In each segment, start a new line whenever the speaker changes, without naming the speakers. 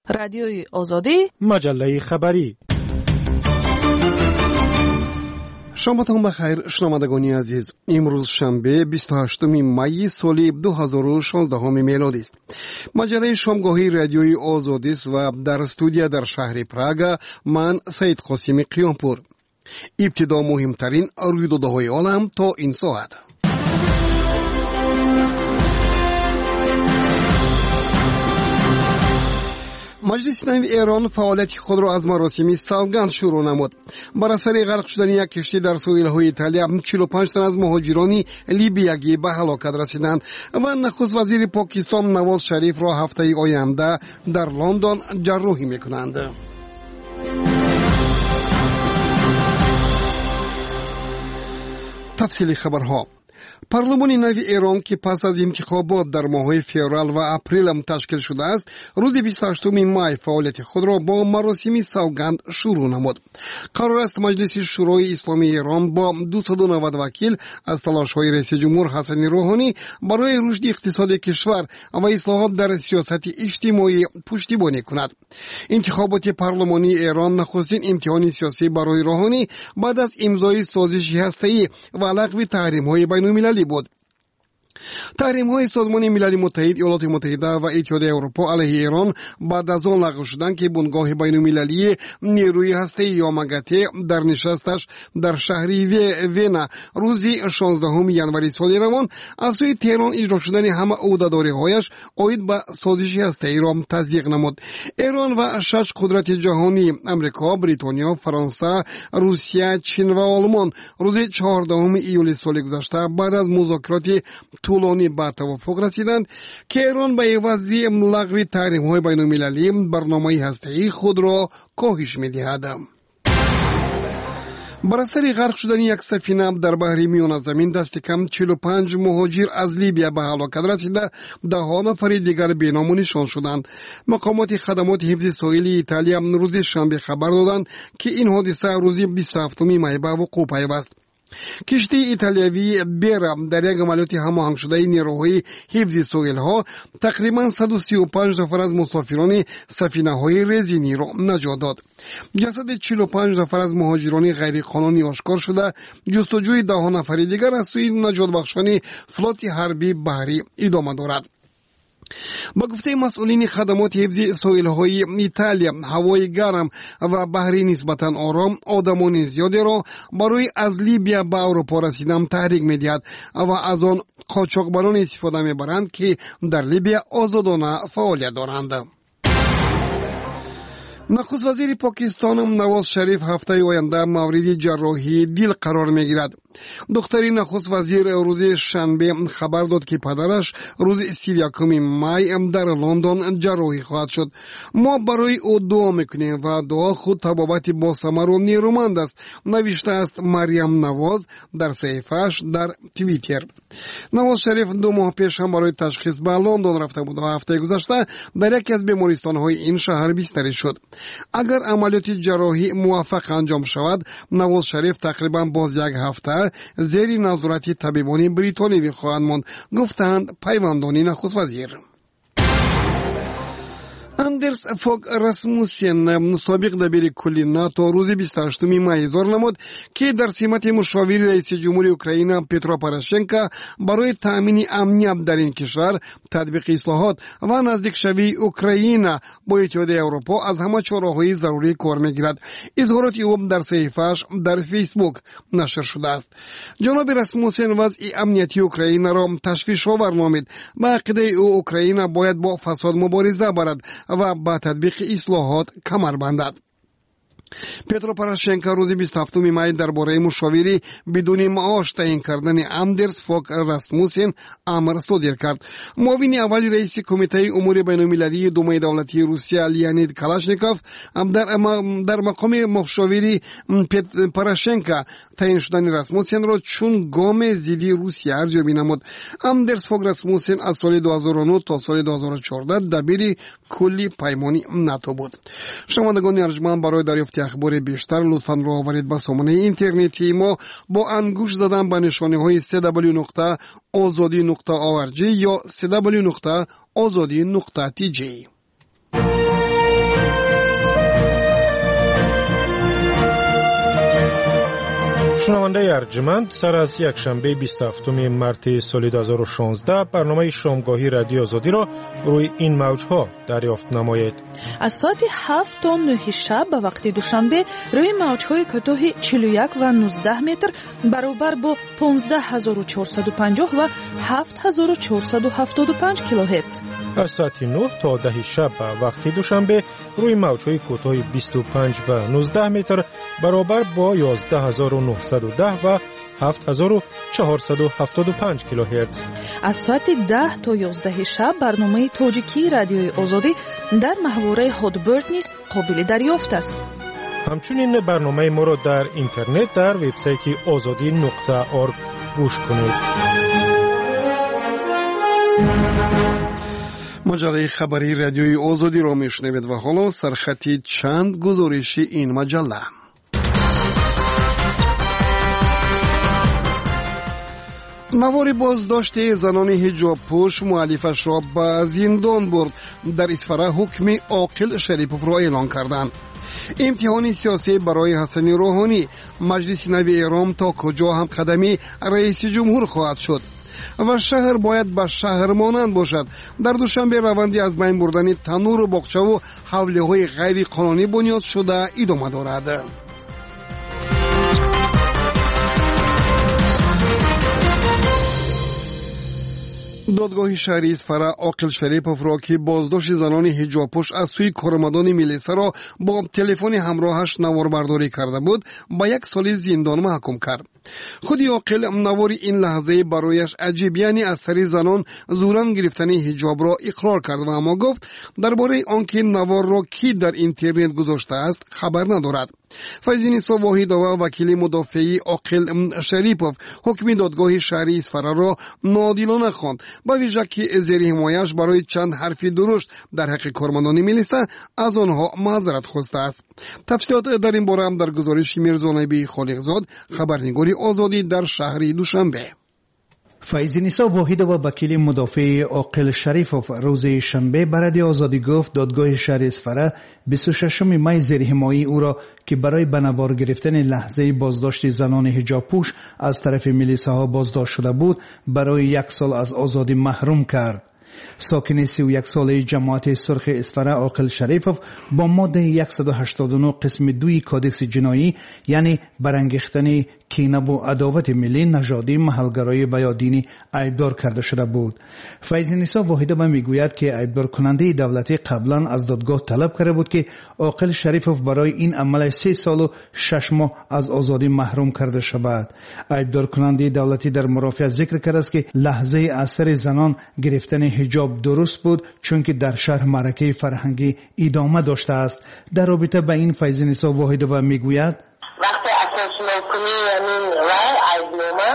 رادیوی آزادی،
مجله خبری.
شامتان بخیر شنوندگان عزیز. امروز شنبه 28 می سال 2016 میلادی است. مجله شامگاهی رادیوی آزادی است و در استودیو در شهر پراگ من سید قاسم قیامپور. ابتدا مهمترین رویدادهای عالم تا این ساعت. مجلس نوی ایران فعالیت خود را از مراسم سوگند شروع نمود. بر اثر غرق شدن یک کشتی در ساحل‌های ایتالیا 45 تن از مهاجران لیبیایی به هلاکت رسیدند و نخست وزیر پاکستان نواز شریف را هفته آینده در لندن جراحی می‌کنند. تفصیل خبرها. پارلمان نوی ایران که پس از انتخابات در ماه‌های فوریه و اپریل تشکیل شده است، روز 28 می فعالیت خود را با مراسم سوگند شروع نمود. قرار است مجلس شورای اسلامی ایران با 290 وکیل از تلاش‌های رئیس جمهور حسن روحانی برای رشد اقتصاد کشور و اصلاحات در سیاست اجتماعی پشتیبانی کند. انتخابات پارلمانی ایران نخستین امتحان سیاسی برای روحانی بعد از امضای سازش هسته‌ای و لغو تحریم‌های بین‌المللی بود. تحریم‌های سازمان ملل متحد، ایالات متحده و اتحادیه اروپا علیه ایران بعد از آن لغو شدند که بنگاه بین‌المللی نیروی هسته‌ای یا ماگاته در نشستش در شهر وینا روز 16 ژانویه سال روان از سوی تهران اجرا شدن همه عهده‌داری‌هایش عاید به سازش هسته‌ای را تصدیق نمود. ایران و 6 قدرت جهانی امریکا، بریتانیا، فرانسه، روسیه، چین و آلمان روز 14 ایول سال گذشته بعد از مذاکرات طولانی به توافق رسیدند که ایران به عوض لغو تحریم‌های بین‌المللی برنامه هسته‌ای خود را کاهش می‌دهد. بر اثر غرق شدن یک سفینه در بحر میان زمین دست کم 45 مهاجر از لیبیا به هلاکت رسیده، 10 نفر دیگر بی‌نام نشان شدند. مقامات خدمات حفظ ساحل ایتالیا روز شنبه خبر دادند که این حادثه روز 27 می به وقوع پیوست. کشتی ایتالیایی بیرا در یک عملیات هماهنگ شده نیروهای حفظ ساحل‌ها تقریباً 135 نفر از مسافران سفینه‌های رزینی را نجات داد. جسد 45 نفر از مهاجران غیرقانونی آشکار شده، جستجوی 10 نفر دیگر از سوی نجات بخشان فلوت حربی بحری ادامه دارد. با گفته مسئولین خدمات حفظ ساحل‌های ایتالیا، هوای گرم و بحری نسبتاً آرام آدمان زیادی را برای از لیبیا به اروپا رسیدن تحریک می‌دهد و از آن قاچاقبران استفاده می‌برند که در لیبیا آزادانه فعالیت دارند. نخست وزیر پاکستان نواز شریف هفته آینده مورد جراحی دل قرار می‌گیرد. دختری نخست وزیر روز شنبه خبر داد که پدرش روز 31 می در لندن جراحی خواهد شد. ما برای او دعا میکنیم و دعا خود طبابت با ثمر و نیرومند است، نوشته است مریم نواز در صفحه‌اش در توییتر. نواز شریف 2 ماه پیش هم برای تشخیص به لندن رفته بود و هفته گذشته در یکی از بیمارستان‌های این شهر بستری شد. اگر عملیات جراحی موفق انجام شود، نواز شریف تقریبا باز یک هفته زیر نظارت طبیبان بریتانیایی خواهند ماند، گفتند پیوندان نخست وزیر. اندرس فوگ راسموسن سابق دبیر کلی ناتو روز 28 می اظهار نمود که در سمت مشاور رئیس جمهور اوکراین پترو پوراشنکو برای تامین امنیت در این کشور، تطبیق اصلاحات و نزدیک شوی اوکراین با اتحادیه اروپا از همه چاره‌های ضروری کار می‌گیرد. اظهارات او در صفحه‌اش در فیسبوک نشر شده است. جناب راسموسن وضع امنیتی اوکراین را تشویش‌آور نامید. به عقیده او اوکراین باید با فساد مبارزه برد و با تطبیق اصلاحات کمر بندد. پترو پوراشنکو روز 27 می درباره مشاوری بدون معاش تعیین کردن اندرس فوگ راسموسن امر صادر کرد. معاون اول رئیس کمیته امور بین‌المللی دومای دولتی روسیه لیانید کلاشنیکوف در مقام مشاوری پوراشنکو تعیین شدن راسموسن را چون گام ضد روسیه ارزیابی نمود. اندرس فوگ راسموسن از سال 2009 تا سال 2014 دبیر کلی پیمانی ناتو بود. شنوندگان ارجمند، برای دریافت اخبار بیشتر لطفاً راه آورید به سامانه اینترنتی ما با انگوش زدن به نشانه‌های www.azadi.org یا www.azadi.tj.
شنونده ارجمند، سر از یک شنبه 27 مارس سال 2016 برنامه شامگاهی رادیو آزادی را روی این موجها دریافت نمایید.
از ساعت 7 تا 9 شب به وقت دوشنبه روی موجهای کوتاه 41 و 19 متر برابر با 15450 و 7475 کیلوهرتز.
از ساعت 9 تا 10 شب به وقت دوشنبه روی موجهای کوتاه 25 و 19 متر برابر با 11910 و 7475 کیلوهرتز.
از ساعت 10 تا 11 شب برنامه تاجیکی رادیوی آزادی در محوره هادبرد نیز قابل دریافت است.
همچنین برنامه ما را در اینترنت در وبسایت azadi.org گوش کنید.
مجله خبری رادیوی آزادی را میشنوید و حالا سرخطی چند گزارش این مجله. نوار بازداشت زنان حجاب پوش مؤلفش را به زندان برد. در اصفهان حکم عاقل شریپوف را اعلان کردند. امتحان سیاسی برای حسن روحانی، مجلس نوی ایران تا کجا هم قدمی رئیس جمهور خواهد شد و شهر باید به شهر مانند باشد. در دوشنبه روندی از بین بردن تنور و باغچه و حوله غیر قانونی بنیاد شده ادامه دارد. دادگاه شهری اصفهان عاقل شریپوف را که بازداشت زنان حجاب پوش از سوی کارمندان میلیسا را با تلفن همراهش نواربرداری کرده بود با 1 سال زندان محکوم کرد. خودی عاقل نوار این لحظه برایش عجیب، یعنی از سر زنان زوران گرفتن حجاب را اقرار کرد و اما گفت درباره آنکه نوار را کی در اینترنت گذاشته است خبر ندارد. فیض‌نسا واحدова وکیل مدافع عاقل شریپوف حکم دادگاه شهری اصفهان را ناعادلانه خواند، با ویژه که زیر حمایش برای چند حرف درشت در حق کارمندان میلیسا از آنها معذرت خواسته است. تفصیلات در این باره هم در گزارش میرزا نبی خالقزاد، خبرنگار آزادی در شهر دوشنبه.
فیض‌نسا واحدова وکیل مدافع عاقل شریپوف روز شنبه به رادیو آزادی گفت دادگاه شهر اصفهان 26 می زیر حمایت او را که برای به نوار گرفتن لحظه بازداشت زنان حجاب پوش از طرف میلیساها بازداشت شده بود برای 1 سال از آزادی محروم کرد. ساکن 31 ساله جماعت سرخ اصفهان عاقل شریپوف با ماده 189 قسم 2 کادکس جنایی، یعنی برانگیختن کینه و عداوت ملی، نژادی، محلگرایی و یا دینی عیبدار کرده شده بود. فیض‌نسا واحدова میگوید که عیبدار کننده دولتی قبلا از دادگاه طلب کرده بود که عاقل شریپوف برای این عمل 3 سال و 6 ماه از آزادی محروم کرده شود. عیبدار کننده دولتی در مرافعه ذکر کرده است که لحظه اثر زنان گرفتن حجاب درست بود، چون که در شهر معرکه فرهنگی ادامه داشته است. در رابطه با این فیض‌نسا واحدова میگوید
وقتی اساس کنی یعنی رای عیبنامه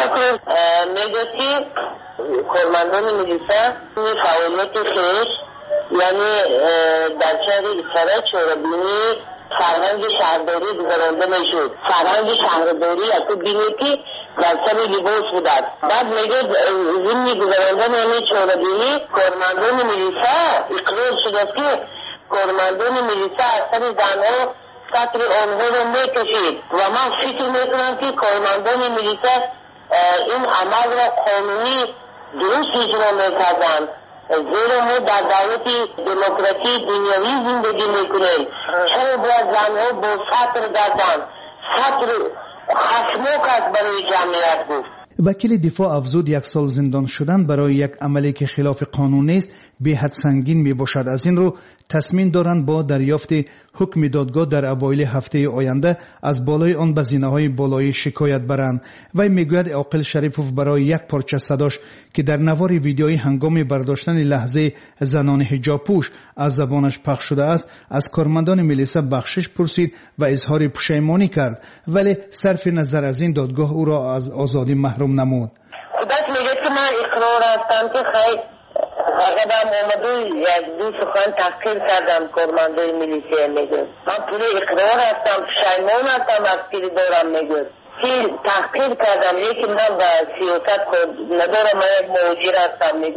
میگه که کارمندان میلیسا فعالیت خیش یعنی در شهر اصفهان چهاربینی فرهنگ شهرداری گذرانده میشد. فرهنگ شهرداری اکو بینی که در سر لباس بودند. بعد میگه زمینی گذراندن یعنی چهاربینی کارمندان میلیسا اقرار شده که کارمندان میلیسا از سر زنها سطر آنها رو میکشید و من فکر میکنم که کارمندان میلیسا این عمل را قانونی درست اجرا میکردند، زیرا ما در دولت دموکراسی دنیوی زندگی میکنیم. چرا باید زنها با سطر گردن؟ سطر خشمناک است برای جمعیت بود.
وکیل دفاع افزود 1 سال زندان شدن برای یک عملی که خلاف قانون است به حد سنگین می باشد. از این رو تصمیم دارند با دریافت حکم دادگاه در اوایل هفته آینده از بالای آن به زینه‌های بالایی شکایت برند. وی میگوید عاقل شریپوف برای 1 پارچه صداش که در نوار ویدیویی هنگام برداشتن لحظه زنان حجاب پوش از زبانش پخش شده است از کارمندان میلیسا بخشش پرسید و اظهار پشیمانی کرد، ولی صرف نظر از این دادگاه او را از آزادی محروم نمود.
خودت میگه که من اقرار هستم که خیلی فقط هم آمده 1-2 سخن تحقیر کردم کارمندای میلیسا. میگه من پولی اقرار هستم، پشیمان هستم از پیری دارم. میگه که تحقیر کردم، لیکن من به سیاست ندارم، من یک مهاجر هستم. میگه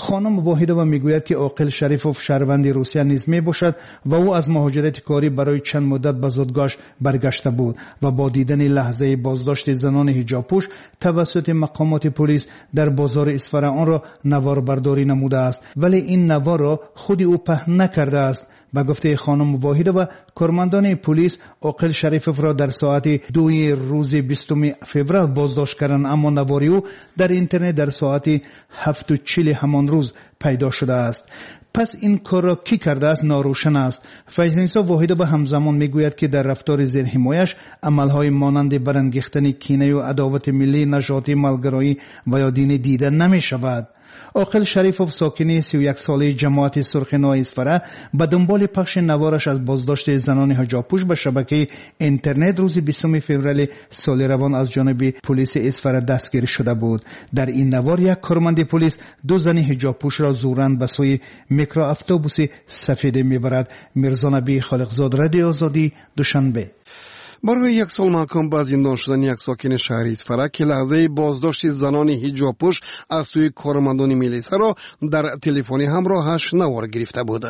خانم واحدова میگوید که عاقل شریفوف شهروند روسیه نیز میباشد و او از مهاجرت کاری برای چند مدت به زادگاهش برگشته بود و با دیدن لحظه بازداشت زنان حجاب پوش توسط مقامات پلیس در بازار اصفهان آن را نوار برداری نموده است، ولی این نوار را خود او پهن نکرده است. به گفته خانم واحدова کارمندان پلیس عاقل شریفوف را در ساعت 2 روز 20 فوریه بازداشت کردند، اما نوار او در اینترنت در ساعت 7:40 همان روز پیدا شده است. پس این کار را کی کرده است ناروشن است. فیض‌نیسا واحدова همزمان میگوید که در رفتار زیر حمایش عملهای مانند برانگیختن کینه و عداوت ملی، نژادی، ملگرایی و یا دینی دیده نمی شود. عاقل شریفوف ساکن 31 ساله جماعت سرخنای اصفهان به دنبال پخش نوارش از بازداشت زنان حجاب پوش به شبکه اینترنت روز 20 فوریه سال روان از جانب پلیس اصفهان دستگیر شده بود. در این نوار یک کارمند پلیس 2 زن حجاب پوش را زوراً به سوی میکرو اتوبوس سفید میبرد. میرزا نبی خالقزاد، رادیو آزادی، دوشنبه.
برای 1 سال محکوم به زندان شدن یک ساکن شهر اصفهان که لحظه بازداشت زنان حجاب پوش از سوی کارمندان میلیسا را در تلفن همراهش نوار گرفته بود.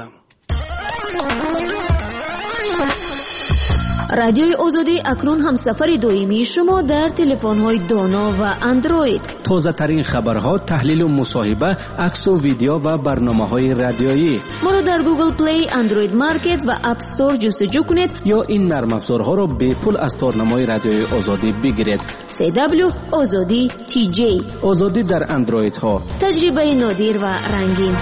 رادیوی آزادی اکنون همسفر دائمی شما در تلفن‌های دانا و اندروید.
تازه ترین خبرها، تحلیل و مصاحبه، عکس و ویدیو و برنامه‌های رادیویی.
ما را در گوگل پلی، اندروید مارکت و اپ استور جستجو کنید یا
این نرم افزارها را به پول از تارنمای رادیوی آزادی بگیرید.
CW آزادی TJ.
آزادی در اندروید ها.
تجربه نادر و رنگین.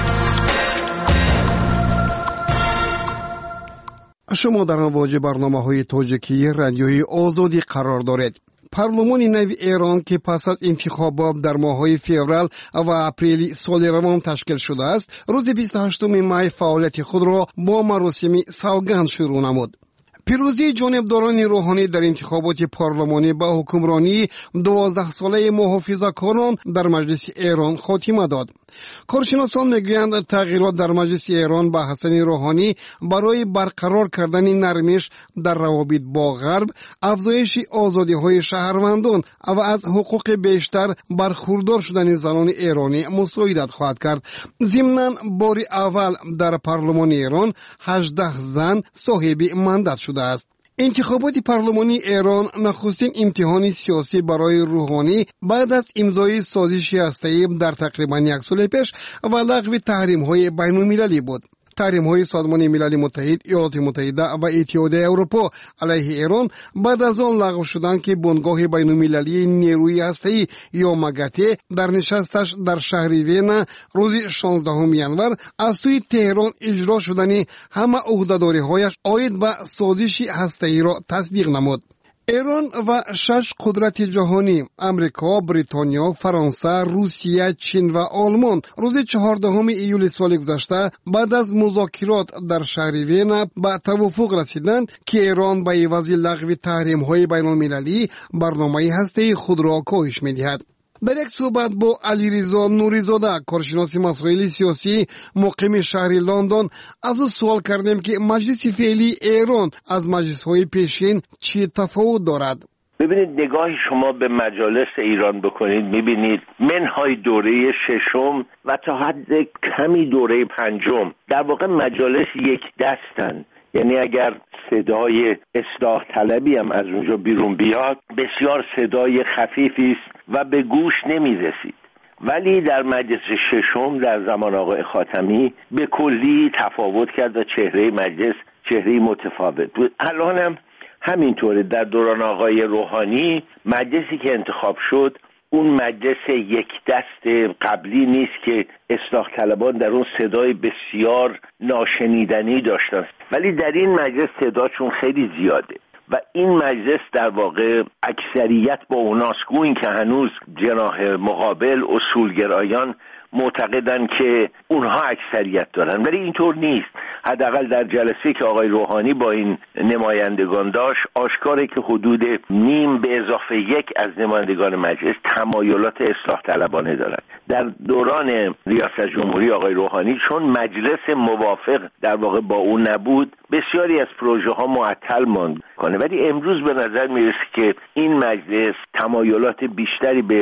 شما در مواجه برنامه‌های تاجیکی رادیوی آزادی قرار دارید. پارلمان نو ایران که پس از انتخابات در ماه‌های فوریه و اپریل سال روان تشکیل شده است، روز 28 می فعالیت خود را با مراسم سوگند شروع نمود. پیروزی جانبداران روحانی در انتخابات پارلمانی با حکمرانی 12 ساله محافظه‌کاران در مجلس ایران خاتمه داد. کارشناسان میگویند تغییرات در مجلس ایران با حسن روحانی برای برقرار کردن نرمش در روابط با غرب، افزایش آزادی‌های شهروندان و از حقوق بیشتر برخوردار شدن زنان ایرانی مساعدت خواهد کرد. ضمناً بار اول در پارلمان ایران 18 زن صاحب مندت شده است. انتخابات پارلمانی ایران نخستین امتحان سیاسی برای روحانی بعد از امضای سازش هسته‌ای در تقریباً 1 سال پیش و لغو تحریم‌های بین‌المللی بود. تحریم‌های سازمان ملل متحد، ایالات متحده و اتحادیه اروپا علیه ایران بعد از آن لغو شدند که بنگاه بین‌المللی نیروی هسته‌ای یا مگاته در نشستش در شهر وین روز 16 ژانویه از سوی تهران اجرا شدن همه عهده‌داری‌هایش عاید به سازش هسته‌ای را تصدیق نمود. ایران و 6 قدرت جهانی امریکا، بریتانیا، فرانسه، روسیه، چین و آلمان روز 14 ایول سال گذشته بعد از مذاکرات در شهر وین به توافق رسیدند که ایران به عوض لغو تحریم‌های بین‌المللی برنامه هسته‌ای خود را کاهش می‌دهد. در یک صحبت با علیرضا نوری‌زاده، کارشناس مسائل سیاسی مقیم شهر لندن، از او سوال کردیم که مجلس فعلی ایران از مجلس‌های پیشین چه تفاوت دارد.
ببینید، نگاه شما به مجالس ایران بکنید میبینید منهای دوره 6 و تا حد کمی دوره 5 در واقع مجالس یک دستن. یعنی اگر صدای اصلاح طلبی هم از اونجا بیرون بیاد بسیار صدای خفیفی است و به گوش نمیرسید. ولی در مجلس 6 در زمان آقای خاتمی به کلی تفاوت کرد و چهره مجلس چهره متفاوت بود. الان هم همینطوره. در دوران آقای روحانی مجلسی که انتخاب شد اون مجلس یک دست قبلی نیست که اصلاح طلبان در اون صدای بسیار ناشنیدنی داشتن، ولی در این مجلس صداشون خیلی زیاده و این مجلس در واقع اکثریت با اوناست گویی که هنوز جناح مقابل اصولگرایان معتقدن که اونها اکثریت دارن، ولی اینطور نیست. حداقل در جلسه که آقای روحانی با این نمایندگان داشت آشکاره که حدود نیم به اضافه 1 از نمایندگان مجلس تمایلات اصلاح طلبانه دارند. در دوران ریاست جمهوری آقای روحانی چون مجلس موافق در واقع با اون نبود بسیاری از پروژه ها معطل ماند کنه، ولی امروز به نظر میرسه که این مجلس تمایلات بیشتری به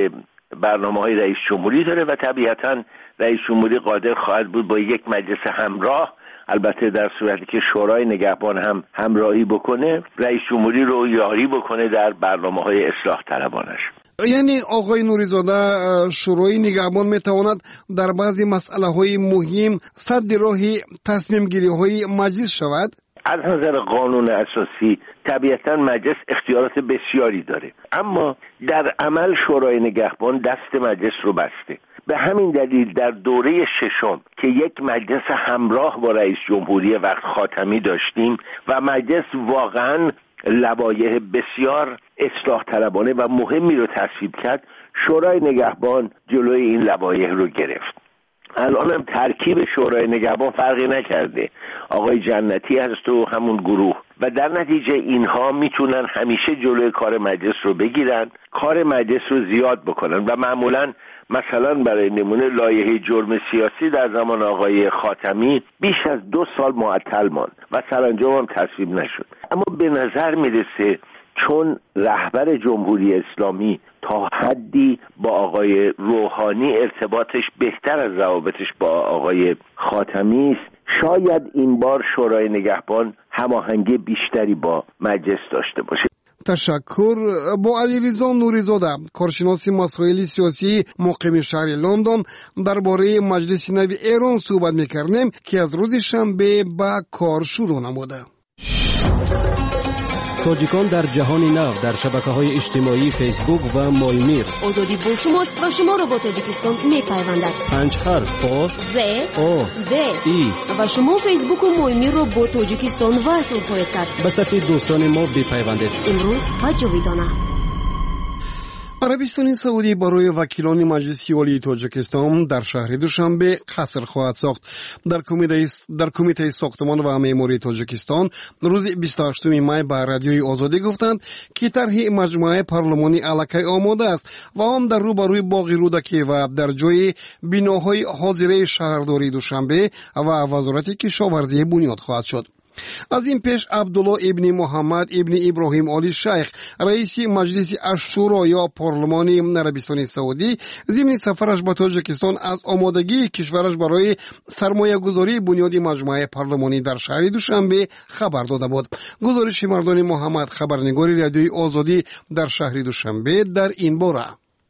برنامه‌های رئیس جمهوری داره و طبیعتاً رئیس جمهوری قادر خواهد بود با یک مجلس همراه، البته در صورتی که شورای نگهبان هم همراهی بکنه، رئیس جمهوری رو یاری بکنه در برنامه‌های اصلاح طلبانش.
یعنی آقای نوری‌زاده، شورای نگهبان میتواند در بعضی مسئله‌های مهم سد راه تصمیم گیری‌های مجلس شود؟
از نظر قانون اساسی طبیعتاً مجلس اختیارات بسیاری داره، اما در عمل شورای نگهبان دست مجلس رو بسته. به همین دلیل در دوره ششم که یک مجلس همراه با رئیس جمهوری وقت خاتمی داشتیم و مجلس واقعاً لوایح بسیار اصلاح طلبانه و مهمی رو تصویب کرد، شورای نگهبان جلوی این لوایح رو گرفت. الان هم ترکیب شورای نگهبان فرقی نکرده، آقای جنتی هست و همون گروه، و در نتیجه اینها میتونن همیشه جلوی کار مجلس رو بگیرن، کار مجلس رو زیاد بکنن و معمولا مثلا برای نمونه لایحه جرم سیاسی در زمان آقای خاتمی بیش از 2 سال معطل ماند و سرانجام هم تصویب نشد. اما به نظر میرسه چون رهبر جمهوری اسلامی تا حدی با آقای روحانی ارتباطش بهتر از روابطش با آقای خاتمی است، شاید این بار شورای نگهبان هماهنگی بیشتری با مجلس داشته باشه.
تشکر. با علیرضا نوری‌زاده، کارشناس مسائل سیاسی مقیم شهر لندن، درباره مجلس نو ایران صحبت می‌کردیم که از روز شنبه به کار شروع نموده.
تاجیکان در جهان نو در شبکه‌های اجتماعی فیسبوک و مایمیر.
آزادی با شماست و شما را با تاجیکستان می‌پیوندد.
5 حرف با
ز
او
د
ای
و شما فیسبوک و مایمیر را با تاجیکستان وصل خواهید کرد.
به صفحه دوستان ما بپیوندید.
امروز و جاویدانه.
عربستان سعودی برای وکیلان مجلس عالی تاجیکستان در شهر دوشنبه قصر خواهد ساخت. در کمیته ساختمان و معماری تاجیکستان روز 28 می به رادیوی آزادی گفتند که طرح مجموعه پارلمانی الکی آماده است و آن در روبروی باغ رودکی و در جای بناهای حاضره شهرداری دوشنبه و وزارت کشاورزی بنیاد خواهد شد. از این پیش عبدالله ابن محمد ابن ابراهیم آلی شیخ، رئیس مجلس الشورا یا پارلمان عربستان سعودی، ضمن سفرش به تاجیکستان از آمادگی کشورش برای سرمایه گذاری بنیاد مجموعه پارلمانی در شهر دوشنبه خبر داده بود. گزارش مردان محمد، خبرنگار رادیوی آزادی در شهر دوشنبه در این باره.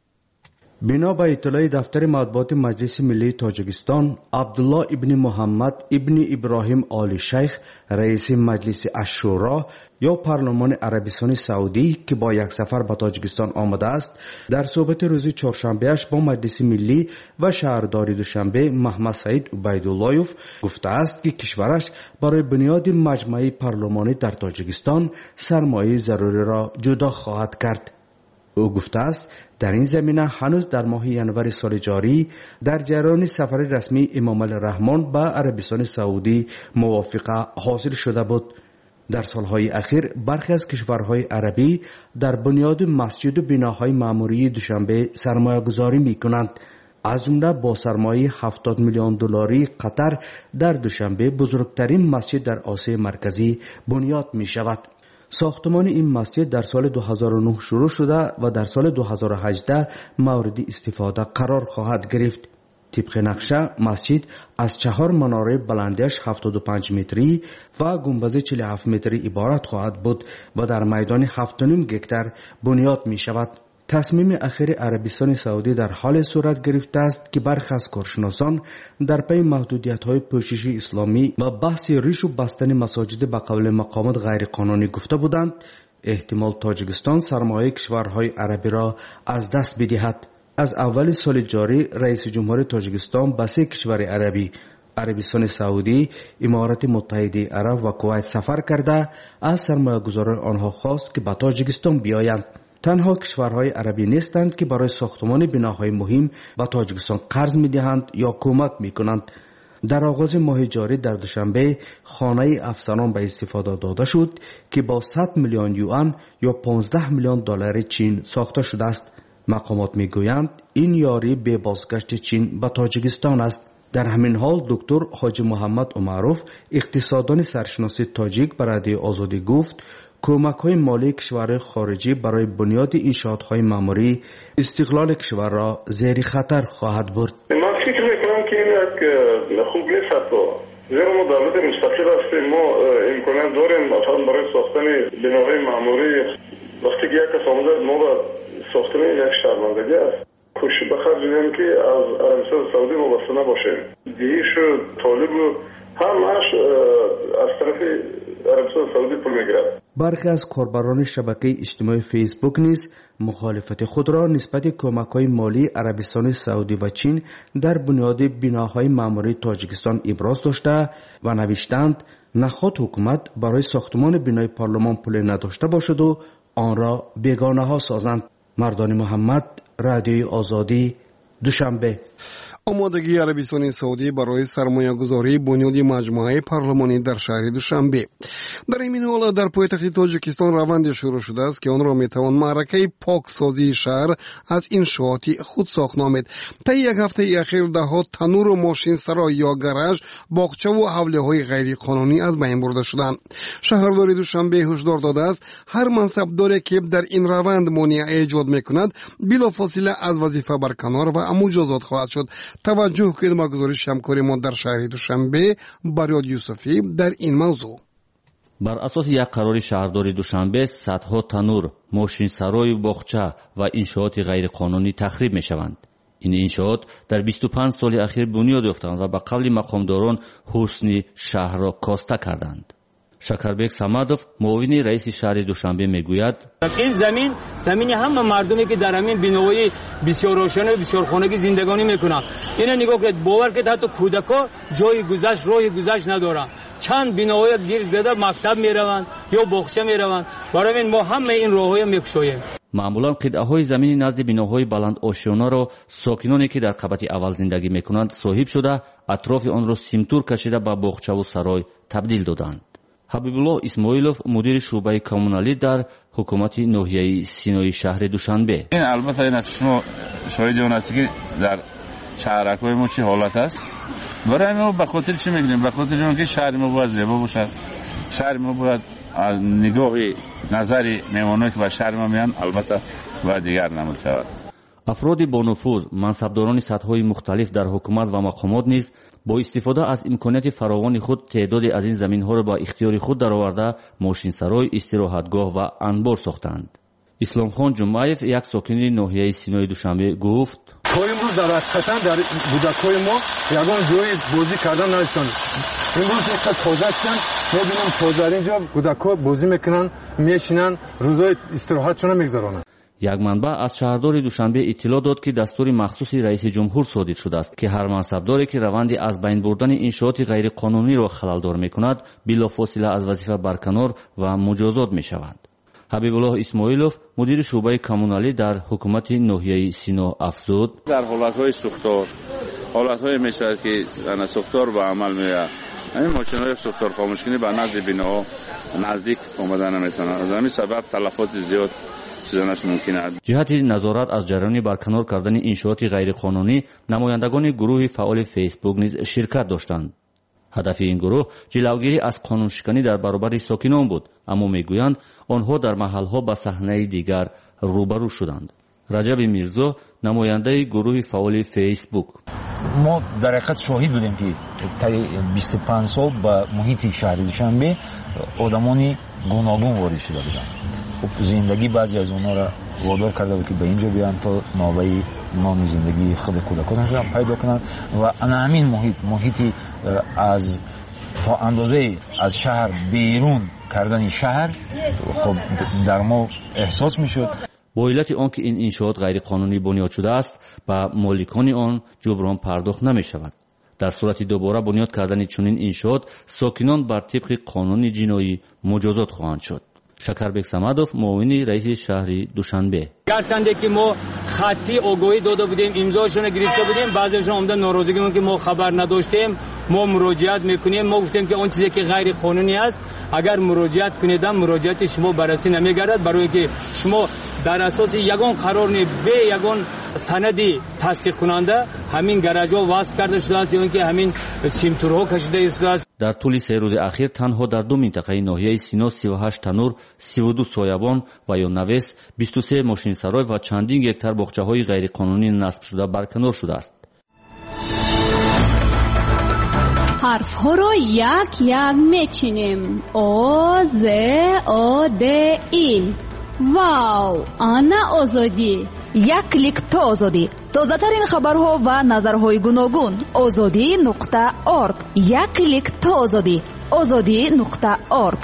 بنا به اطلاع دفتر مطبوعات مجلس ملی تاجیکستان، عبدالله ابن محمد ابن ابراهیم آلی شیخ، رئیس مجلس الشورا یا پارلمان عربستان سعودی که با یک سفر به تاجیکستان آمده است، در صحبت روز چهارشنبه‌اش با مجلس ملی و شهرداری دوشنبه محمد سعید عبیداللهیوف گفته است که کشورش برای بنیاد مجمع پارلمانی در تاجیکستان سرمایه ضروری را جدا خواهد کرد. او گفته است در این زمینه هنوز در ماه ینور سال جاری در جریان سفر رسمی امام الرحمن به عربستان سعودی موافقه حاصل شده بود. در سالهای اخیر برخی از کشورهای عربی در بنیاد مسجد و بناهای معموری دوشنبه سرمایه گذاری می کنند. از جمله با سرمایه 70 میلیون دلاری قطر در دوشنبه بزرگترین مسجد در آسیا مرکزی بنیاد می شود. ساختمان این مسجد در سال 2009 شروع شده و در سال 2018 مورد استفاده قرار خواهد گرفت. طبق نقشه مسجد از 4 مناره بلندیش 75 متری و گنبد 47 متری عبارت خواهد بود و در میدان 7.5 گکتار بنیاد می شود. تصمیم اخیر عربستان سعودی در حال صورت گرفته است که برخی از کارشناسان در پی محدودیت‌های پوششی اسلامی و بحث ریش و بستن مساجد به قول مقامات غیر قانونی گفته بودند احتمال تاجیکستان سرمایه کشورهای عربی را از دست بدهد. از اول سال جاری رئیس جمهور تاجیکستان به 3 کشور عربی عربستان سعودی، امارات متحده عرب و کویت سفر کرده از سرمایه‌گذاران آنها خواست که به تاجیکستان بیایند. تنها کشورهای عربی نیستند که برای ساختمان بناهای مهم به تاجیکستان قرض می‌دهند یا کمک می‌کنند. در آغاز ماه جاری در دوشنبه خانه افسران به استفاده داده شد که با 100 میلیون یوان یا 15 میلیون دلار چین ساخته شده است. مقامات میگویند این یاری به بازگشت چین به تاجیکستان است. در همین حال دکتر حاجی محمد عمروف، اقتصاددان سرشناس تاجیک، به رادیو آزادی گفت کمک‌های مالی کشورهای خارجی برای بنیاد انشاءات‌های معماری استقلال کشور را زیر خطر خواهد برد.
من فکر می‌کنم که این یک خوب نیست حتی. زیرا ما دولت مستقل هستیم، ما امکانات داریم مثلا برای ساختن بناهای معماری. وقتی که یک کس آمده ما با ساختن یک شرمندگی است. کوشش بخرج می‌کنیم که از عربستان سعودی وابسته نباشیم. دیش و طالب و همش از طرف عربستان سعودی پول میگیرد.
برخی از کاربران شبکه اجتماعی فیسبوک نیز مخالفت خود را نسبت کمک‌های مالی عربستان سعودی و چین در بنیاد بناهای معماری تاجیکستان ابراز داشته و نوشتند نخواهد حکومت برای ساختمان بنای پارلمان پول نداشته باشد و آن را بیگانه ها سازند. مردان محمد، رادیوی آزادی، دوشنبه.
آمادگی عربستان سعودی برای سرمایه‌گذاری بنیاد مجموعه پارلمانی در شهر دوشنبه. در این حال در پایتخت تاجیکستان روند شروع شده است که آن را میتوان معرکه پاکسازی شهر از انشاءات خودساخت نامید. طی یک هفته اخیر دهها تنور و ماشین سرای یا گاراژ، باغچه و حوله غیر قانونی از بین برده شدند. شهردار دوشنبه هشدار داده است هر منصبداری که در این روند مانع ایجاد میکند بلافاصله از وظیفه برکنار و مجازات خواهد شد. توجه کنید با گزارش همکار ما در شهر دوشنبه بریاد یوسفی در این موضوع.
بر اساس یک قرار شهرداری دوشنبه صدها تنور، ماشین سرای، باغچه و انشاءات غیر قانونی تخریب می شوند. این انشاءات در 25 سال اخیر بنیاد یافتند و به قول مقامداران حسن شهر را کاسته کردند. شکربک سمادوف معاون رئیس شهر دوشنبه میگوید
این زمین همه مردمی که در همین بناهای بسیار روشن و بسیار خانگی زندگانی میکنن. اینا نگاه کنید، باور کنید حتی کودکا جای گذشت راه گذشت ندارن. چند بناهای گیر زده مکتب میروند یا باغچه میروند. برای این ما همه این راههای میکشویم.
معمولا قطعه‌های زمین نزد بناهای بلند آشیانه را ساکنانی که در قبط اول زندگی میکنند صاحب شده اطراف آن را سیمتور کشیده به باغچه و سرای تبدیل دادند. حبیبالله اسماعیلوف مدیر شعبه کمونالی در حکومت ناحیه سینای شهر دوشنبه.
این البته این شما شاهد اون هستی که در شهرک‌های ما چه حالت است. برای ما به خاطر چی میگیم؟ به خاطر اینکه شهر ما باید زیبا باشد. شهر ما باید از نگاه نظر میمونایی که به شهر ما میان البته باید دیگر نمود شود.
افراد با نفوذ، منصبداران سطح‌های مختلف در حکومت و مقامات نیز با استفاده از امکانات فراوان خود تعدادی از این زمین‌ها را با اختیار خود درآورده ماشین سرای، استراحتگاه و انبار ساختند. اسلام خان جمعیف یک ساکن ناحیه سینای دوشنبه گفت
امروز در حقیقتا در بودک‌های ما یگان جای بازی کردن نداشتن. امروز یک تازه شدن، ما ببینم تازه اینجا بودک‌ها بازی میکنن، میشینن، روزای استراحتشون میگذرونن.
یک منبع از شهردار دوشنبه اطلاع داد که دستور مخصوص رئیس جمهور صادر شده است که هر منصبداری که روند از بین بردن انشاءات غیر قانونی را خلل‌دار میکند بلافاصله از وظیفه برکنار و مجازات میشود. حبیبالله اسماعیلوف مدیر شعبه کمونالی در حکومت ناحیه سینا افزود
در حالت‌های سوختار حالت‌های میشود که در سوختار به عمل میاد. این ماشین‌های سوختار خاموشکنی به نزد بناها نزدیک آمدن نمیتونه. از همین سبب تلفات زیاد
جهت نظارت از جریان برکنار کردن انشاءات غیر قانونی نمایندگان گروه فعال فیسبوک نیز شرکت داشتند. هدف این گروه جلوگیری از قانون شکنی در برابر ساکنان بود، اما میگویند آنها در محلها به صحنه دیگر روبرو شدند. رجب میرزا نماینده گروه فعال فیسبوک
ما در حقیقت شاهد بودیم که طی 25 سال به محیط شهر دوشنبه آدمانی گوناگون وارد شده بودند. خب زندگی بعضی از اونها را وادار کرده بود که به اینجا بیان تا نوبه نام زندگی خود کودکانشون پیدا کنند و همین محیطی از تا اندازه از شهر بیرون کردن شهر خب در ما احساس میشد.
با علت آنکه این انشاءات غیر قانونی بنیاد شده است و مالکان آن جبران پرداخت نمی شود. در صورت دوباره بنیاد کردن چنین انشاءات ساکنان بر طبق قانون جنایی مجازات خواهند شد. شکربک سمادوف معاون رئیس شهر دوشنبه
گرچنده که ما خطی آگاهی داده بودیم امضاشون گرفته بودیم بعضیشون اومدن ناراضگی که ما خبر نداشتیم ما مراجعت میکنیم ما گفتیم که اون چیزی که غیر قانونی است اگر مراجعت کنید مراجعت شما بررسی نمیگردد برای که شما در اساس یگان قرار به یگان سندی تصدیق کننده همین گراج‌ها وصل کرده شده است یا اینکه همین سیمتورها کشیده شده است.
در طول 3 روز اخیر تنها در 2 منطقه ناحیه سینا 38 تنور، 32 соябон و یا навес، 23 ماشین‌سرای و چندین گکتار باغچه‌های غیرقانونی نصب شده برکنار شده است.
حرف‌ها را یک یک میچینیم. آ ز آ د ای. واو، آنا آزادی.
یک کلیک تا آزادی. تازه‌ترین خبرها و نظرهای گوناگون. azadi.org. یک کلیک تا آزادی. azadi.org.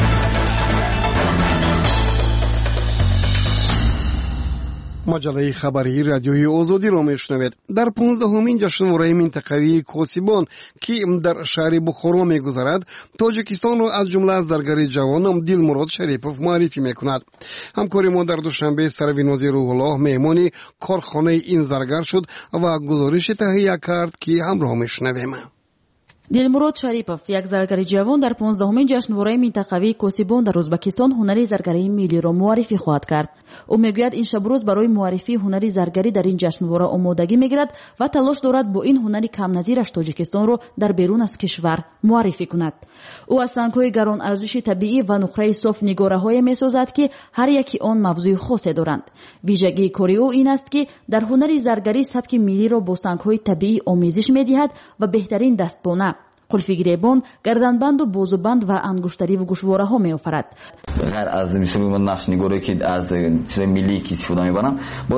مجله خبری رادیوی آزادی را میشنوید. در 15مین جشنواره منطقوی کوسیبان که در شهر بخارا میگذرد، تاجیکستان را از جمله زرگری جوان دلمراد شریپوف معرفی میکند. همکار ما در دوشنبه سروینازی روح الله مهمانی کارخانه این زرگر شد و گزارش تهیه کرد که همراه میشنویم.
دلمراد شریپوف یک زرگری جوان در 15مین جشنواره منطقوی کوسیبان در ازبکستان هنری زرگری ملی را معرفی خواهد کرد. او میگوید این شب روز برای معرفی هنری زرگری در این جشنواره آمادگی میگیرد و تلاش دارد با این هنری کم نظیرش تاجیکستان را در بیرون از کشور معرفی کند. او از سنگ‌های گران ارزش طبیعی و نقره صاف نگاره‌های میسازد که هر یکی آن موضوع خاصی دارند. ویژگی کاری او این است که در هنری زرگری سبک ملی را با سنگ‌های طبیعی آمیزش می‌دهد و بهترین دستبانه، قلفی گریبان، گردنبند و بازوبند و انگشتری و گوشواره ها می آفرد.
غیر از مثلا نقش نگاری که از چیز ملی که استفاده می‌برم،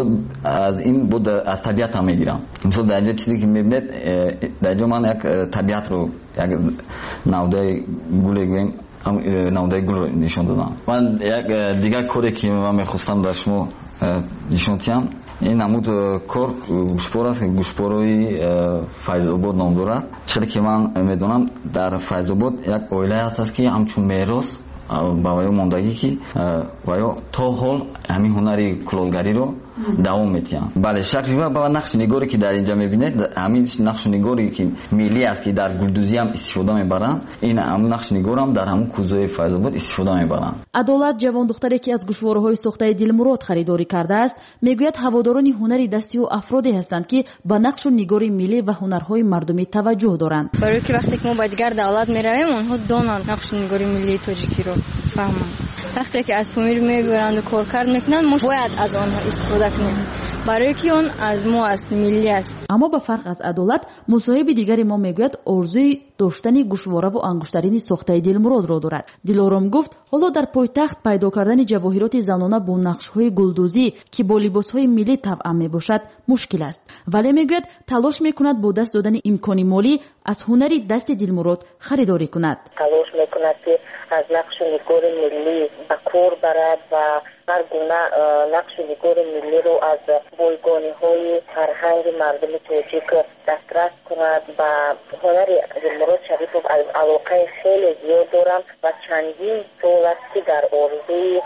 از این بود از طبیعت هم میگیرم. مثلا در اینجا چیزی که می‌بینید، در اینجا من یک طبیعت رو، یک نوده گل گویم، نوده گل رو نشان دادم. من یک دیگه کاری که من می‌خواستم در شما نشان دهم، این نمود کار گوشپار است که گوشپاروی فیض‌آباد نام دارد. چیزی که من میدونم در فیض‌آباد یک عائله هست که همچون میراث با وی موندگی که وی تا حال همین هنری کلالگری رو دوام میتیم. بله، شکل و نقش نگاری که در اینجا میبینید، همین نقش نگاری که ملی است که در گلدوزی هم استفاده میبرن، این هم نقش نگار هم در همون کوزه فیض‌آباد استفاده میبرن.
عدالت جوان دختری که از گوشواره‌های ساخته دلمراد خریداری کرده است، میگوید هواداران هنری دستی و افرادی هستند که با نقش و نگاری ملی و هنرهای مردمی توجه دارند.
برای که وقتی که ما با دیگر دولت میرویم، آنها دانند نقش و نگاری ملی تاجیکی رو فهمند. وقتی که از پامیر میبرند و کارکرد میکنند، ما باید از آنها استفاده کنیم، برای که آن از ما است، ملی است.
اما با فرق از عدالت، مصاحب دیگری ما میگوید آرزوی داشتن گوشواره و انگشترین ساخته دلمراد را دارد. دلارام گفت حالا در پایتخت پیدا کردن جواهرات زنانه با نقش‌های گلدوزی که با لباس‌های ملی طبع میباشد مشکل است، ولی میگوید تلاش میکند با دست دادن امکان مالی از هنری دست دلمراد خریداری کند.
تلاش میکند که از نقش و نگار ملی به کار برد و هر گونه نقش و نگار ملی رو از بایگانی‌های فرهنگ مردم تاجیک دسترس کند. و هنر دلمراد شریپوف علاقه خیلی زیاد دارم و چندین سال است که در آرزوی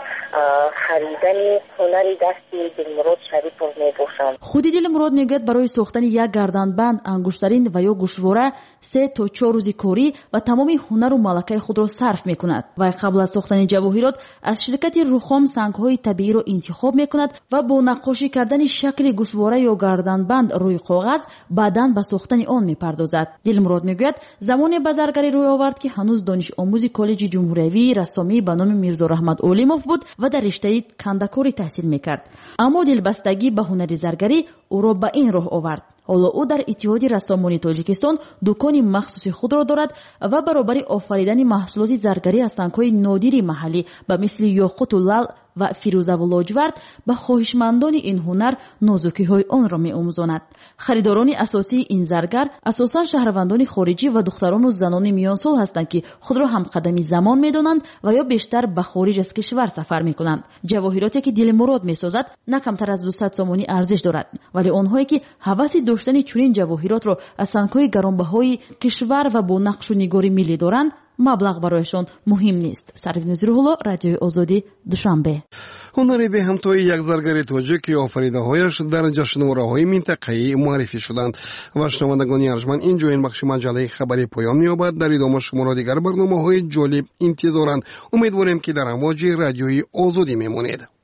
خریدن هنر دست دلمراد شریپوف میباشم.
خود دلمراد میگوید برای ساختن یک گردنبند، انگشترین و یا گوشواره 3 تا 4 روزی کاری و تمام هنر و ملکه خود را صرف میکند و قبل از ساختن جواهرات از شرکت رخام سنگ‌های طبیعی را انتخاب میکند و با نقاشی کردن شکل گوشواره یا گردنبند روی کاغذ بعداً به ساختن آن میپردازد. دلمراد میگوید زمان بازرگری روی آورد که هنوز دانش آموز کالج جمهوری رسامی به نام میرزا رحمت اولیموف بود و در رشته کندکاری تحصیل میکرد، اما دلبستگی به هنر زرگری او را به این راه آورد. حالا او در اتحاد رسامانی تاجیکستان دکان مخصوص خود را دارد و برابر آفریدن محصولات زرگری از سنگ‌های نادری محلی به مثل یاقوت و لعل و فیروزه و لاجورد به خواهشمندان این هنر نازکی‌های آن را می‌آموزاند. خریداران اساسی این زرگر اساساً شهروندان خارجی و دختران و زنان میانسال هستند که خود را هم قدمی زمان می‌دانند و یا بیشتر به خارج از کشور سفر می‌کنند. جواهراتی که دلمراد می‌سازد نه کمتر از 200 سومانی ارزش دارد، ولی آنهایی که هوس داشتن چنین جواهرات را از سنگ‌های گرانبهای کشور و با نقش و نگاری ملی دارند، مبلغ برایشان مهم نیست. سرویناز روح الله، رادیوی آزادی، دوشنبه.
هنری به همتای یک زرگر تاجیک آفریده‌هایش در جشنواره‌های منطقه‌ای معرفی شدند. و شنوندگان ارجمند، اینجا این بخش مجله خبری پایان می‌یابد. در ادامه شما دیگر برنامه‌های جالب انتظارند. امیدواریم که در امواج رادیوی آزادی میمانید.